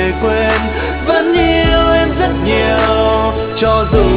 thể quên, vẫn yêu em rất nhiều cho dù